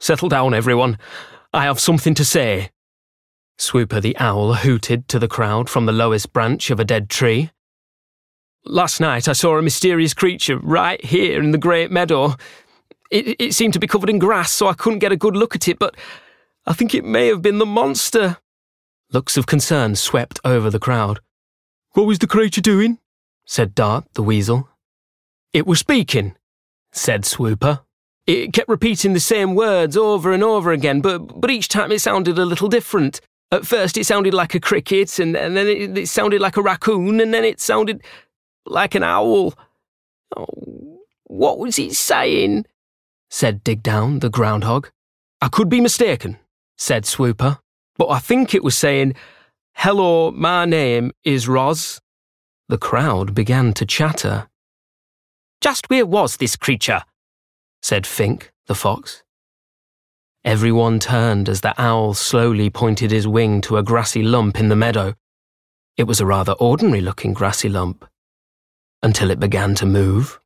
Settle down, everyone. I have something to say. Swooper the owl hooted to the crowd from the lowest branch of a dead tree. Last night I saw a mysterious creature right here in the great meadow. It seemed to be covered in grass, so I couldn't get a good look at it, but I think it may have been the monster. Looks of concern swept over the crowd. What was the creature doing? Said Dart the weasel. It was speaking, said Swooper. It kept repeating the same words over and over again, but each time it sounded a little different. At first it sounded like a cricket, and then it sounded like a raccoon, and then it sounded like an owl. Oh, what was it saying? Said Digdown the groundhog. I could be mistaken, said Swooper, but I think it was saying, Hello, my name is Roz. The crowd began to chatter. Just where was this creature? Said Fink the fox. Everyone turned as the owl slowly pointed his wing to a grassy lump in the meadow. It was a rather ordinary-looking grassy lump, until it began to move.